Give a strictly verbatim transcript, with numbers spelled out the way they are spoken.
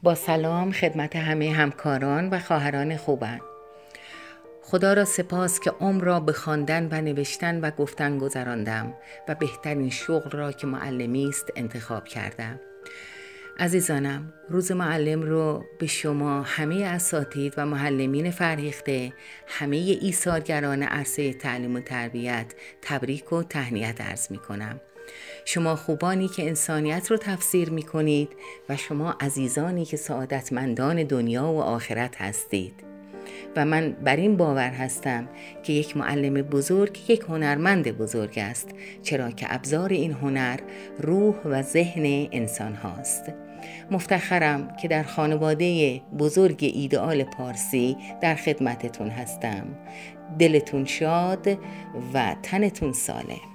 با سلام خدمت همه همکاران و خواهران خوبم. خدا را سپاس که عمر را به خواندن و نوشتن و گفتن گذراندم و بهترین شغل را که معلمی است انتخاب کردم. عزیزانم، روز معلم رو به شما همه اساتید و معلمین فرهیخته، همه ایثارگران عرصه تعلیم و تربیت تبریک و تهنیت عرض می کنم. شما خوبانی که انسانیت رو تفسیر می کنید و شما عزیزانی که سعادتمندان دنیا و آخرت هستید. و من بر این باور هستم که یک معلم بزرگ یک هنرمند بزرگ است، چرا که ابزار این هنر روح و ذهن انسان هاست. مفتخرم که در خانواده بزرگ ایدئال پارسی در خدمتتون هستم. دلتون شاد و تنتون سالم.